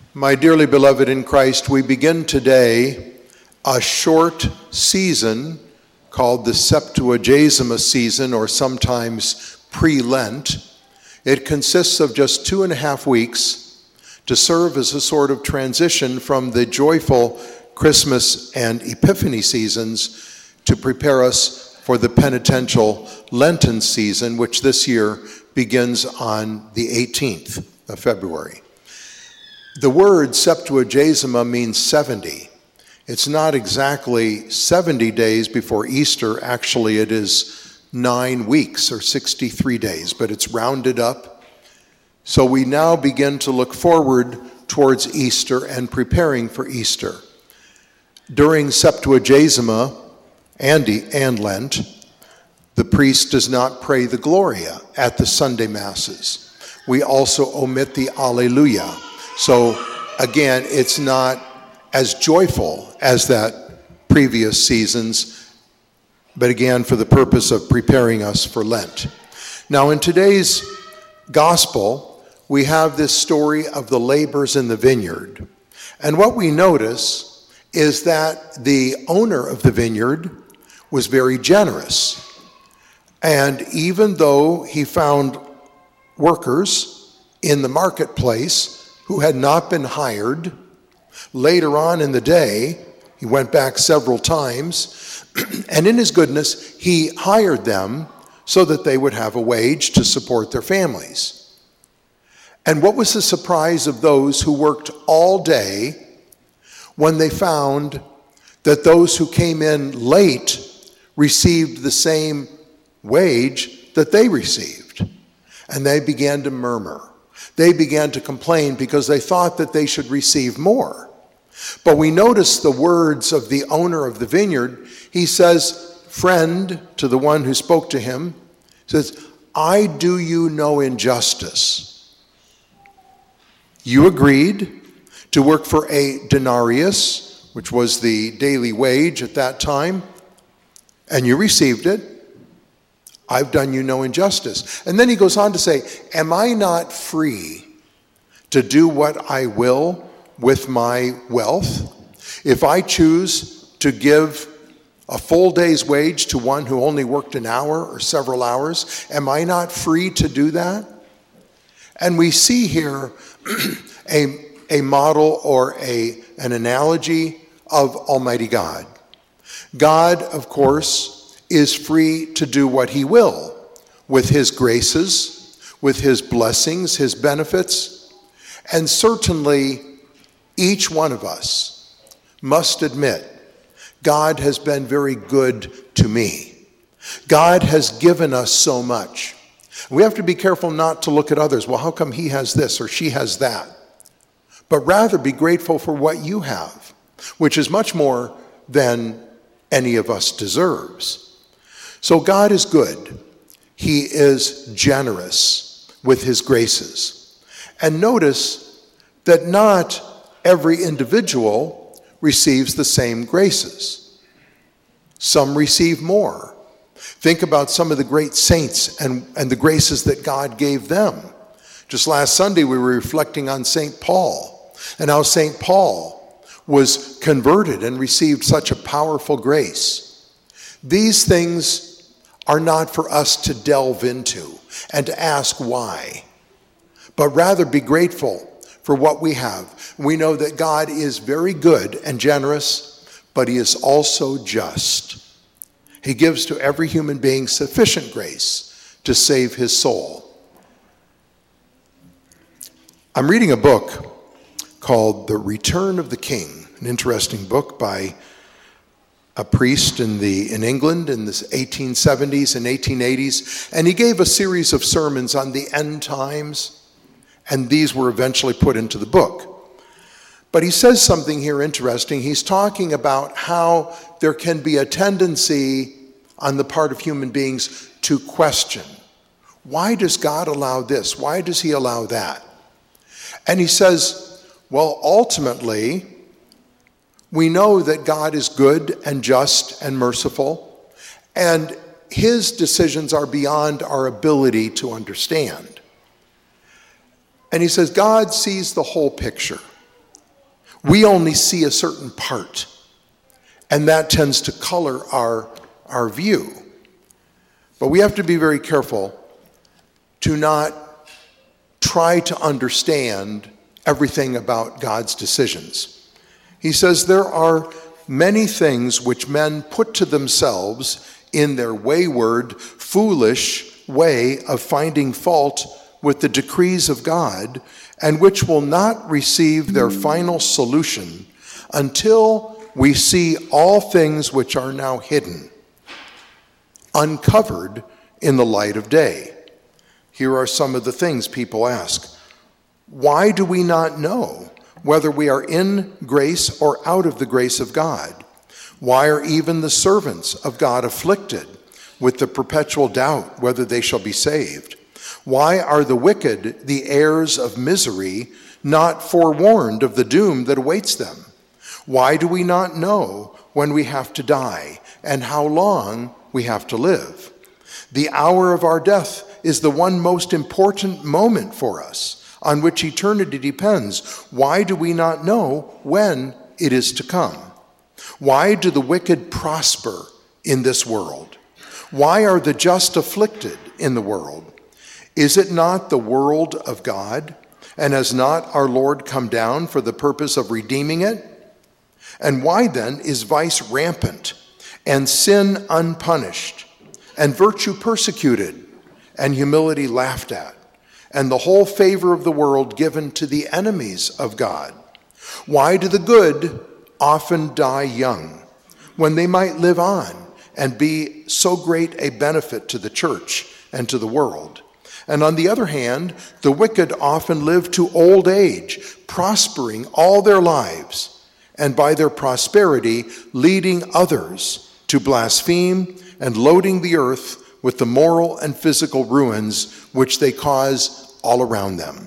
My dearly beloved in Christ, we begin today a short season called the Septuagesima season, or sometimes pre-Lent. It consists of just 2.5 weeks to serve as a sort of transition from the joyful Christmas and Epiphany seasons to prepare us for the penitential Lenten season, which this year begins on the 18th of February. The word Septuagesima means 70. It's not exactly 70 days before Easter. Actually, it is 9 weeks or 63 days, but it's rounded up. So we now begin to look forward towards Easter and preparing for Easter. During Septuagesima and Lent, the priest does not pray the Gloria at the Sunday Masses. We also omit the Alleluia. So again, it's not as joyful as that previous seasons, but again, for the purpose of preparing us for Lent. Now, in today's gospel, we have this story of the labors in the vineyard. And what we notice is that the owner of the vineyard was very generous. And even though he found workers in the marketplace who had not been hired, later on in the day, he went back several times, and in his goodness, he hired them so that they would have a wage to support their families. And what was the surprise of those who worked all day when they found that those who came in late received the same wage that they received? And they began to murmur. They began to complain because they thought that they should receive more. But we notice the words of the owner of the vineyard. He says, "Friend," to the one who spoke to him, says, "I do you no injustice. You agreed to work for a denarius, which was the daily wage at that time, and you received it. I've done you no injustice." And then he goes on to say, "Am I not free to do what I will with my wealth? If I choose to give a full day's wage to one who only worked an hour or several hours, am I not free to do that?" And we see here a model or an analogy of Almighty God. God, of course, is free to do what he will with his graces, with his blessings, his benefits. And certainly each one of us must admit, God has been very good to me. God has given us so much. We have to be careful not to look at others. Well, how come he has this or she has that? But rather be grateful for what you have, which is much more than any of us deserves. So God is good. He is generous with his graces. And notice that not every individual receives the same graces. Some receive more. Think about some of the great saints and the graces that God gave them. Just last Sunday, we were reflecting on St. Paul and how St. Paul was converted and received such a powerful grace. These things are not for us to delve into and to ask why, but rather be grateful for what we have. We know that God is very good and generous, but he is also just. He gives to every human being sufficient grace to save his soul. I'm reading a book called The Return of the King, an interesting book by a priest in England in the 1870s and 1880s, and he gave a series of sermons on the end times, and these were eventually put into the book. But he says something here interesting. He's talking about how there can be a tendency on the part of human beings to question, why does God allow this? Why does he allow that? And he says, well, ultimately, we know that God is good and just and merciful, and his decisions are beyond our ability to understand. And he says God sees the whole picture. We only see a certain part, and that tends to color our view. But we have to be very careful to not try to understand everything about God's decisions. He says there are many things which men put to themselves in their wayward, foolish way of finding fault with the decrees of God, and which will not receive their final solution until we see all things which are now hidden, uncovered in the light of day. Here are some of the things people ask. Why do we not know whether we are in grace or out of the grace of God? Why are even the servants of God afflicted with the perpetual doubt whether they shall be saved? Why are the wicked, the heirs of misery, not forewarned of the doom that awaits them? Why do we not know when we have to die and how long we have to live? The hour of our death is the one most important moment for us, on which eternity depends. Why do we not know when it is to come? Why do the wicked prosper in this world? Why are the just afflicted in the world? Is it not the world of God? And has not our Lord come down for the purpose of redeeming it? And why then is vice rampant, and sin unpunished, and virtue persecuted, and humility laughed at, and the whole favor of the world given to the enemies of God? Why do the good often die young, when they might live on and be so great a benefit to the church and to the world? And on the other hand, the wicked often live to old age, prospering all their lives, and by their prosperity leading others to blaspheme and loading the earth with the moral and physical ruins which they cause all around them.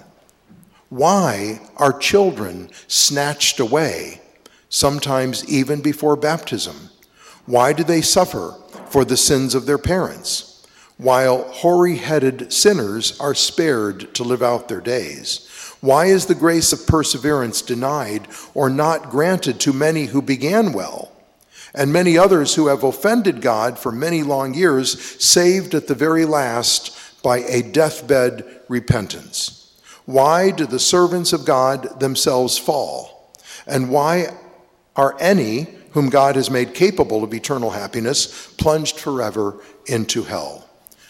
Why are children snatched away, sometimes even before baptism? Why do they suffer for the sins of their parents, while hoary-headed sinners are spared to live out their days? Why is the grace of perseverance denied or not granted to many who began well, and many others who have offended God for many long years, saved at the very last by a deathbed repentance? Why do the servants of God themselves fall? And why are any whom God has made capable of eternal happiness plunged forever into hell?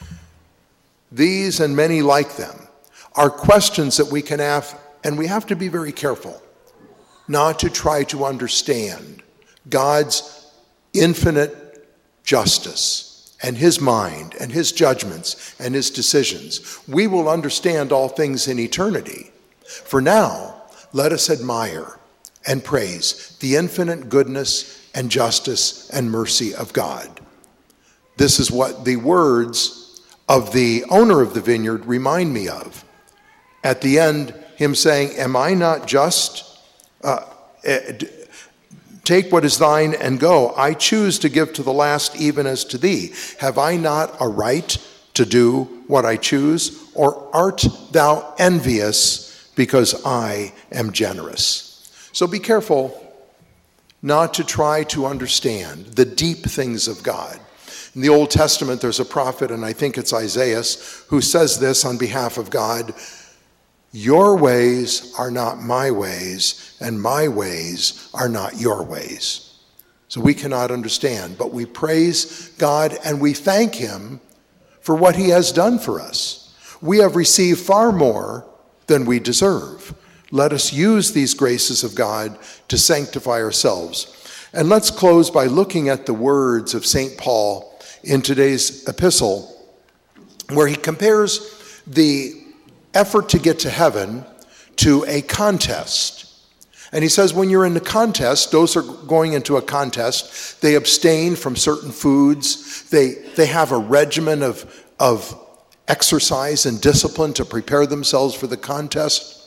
These and many like them are questions that we can have, and we have to be very careful not to try to understand God's infinite justice and his mind and his judgments and his decisions. We will understand all things in eternity. For now, let us admire and praise the infinite goodness and justice and mercy of God. This is what the words of the owner of the vineyard remind me of. At the end, him saying, am I not just? Take what is thine and go. I choose to give to the last even as to thee. Have I not a right to do what I choose? Or art thou envious because I am generous? So be careful not to try to understand the deep things of God. In the Old Testament, there's a prophet, and I think it's Isaiah, who says this on behalf of God: your ways are not my ways, and my ways are not your ways. So we cannot understand, but we praise God and we thank him for what he has done for us. We have received far more than we deserve. Let us use these graces of God to sanctify ourselves. And let's close by looking at the words of St. Paul in today's epistle, where he compares the effort to get to heaven to a contest. And he says when you're in the contest, those are going into a contest, they abstain from certain foods, they have a regimen of exercise and discipline to prepare themselves for the contest.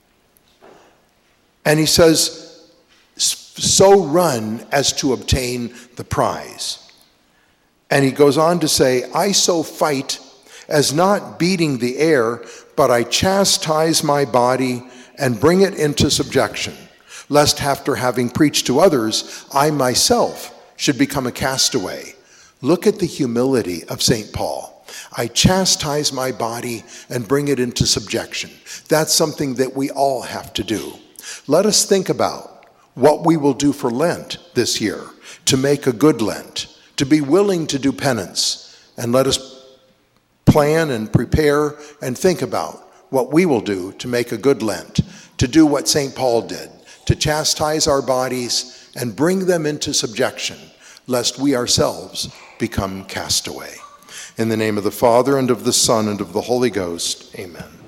And he says, so run as to obtain the prize. And he goes on to say, I so fight as not beating the air, but I chastise my body and bring it into subjection, lest after having preached to others, I myself should become a castaway. Look at the humility of St. Paul. I chastise my body and bring it into subjection. That's something that we all have to do. Let us think about what we will do for Lent this year, to make a good Lent, to be willing to do penance, and let us plan and prepare and think about what we will do to make a good Lent, to do what St. Paul did, to chastise our bodies and bring them into subjection, lest we ourselves become castaway. In the name of the Father, and of the Son, and of the Holy Ghost, amen.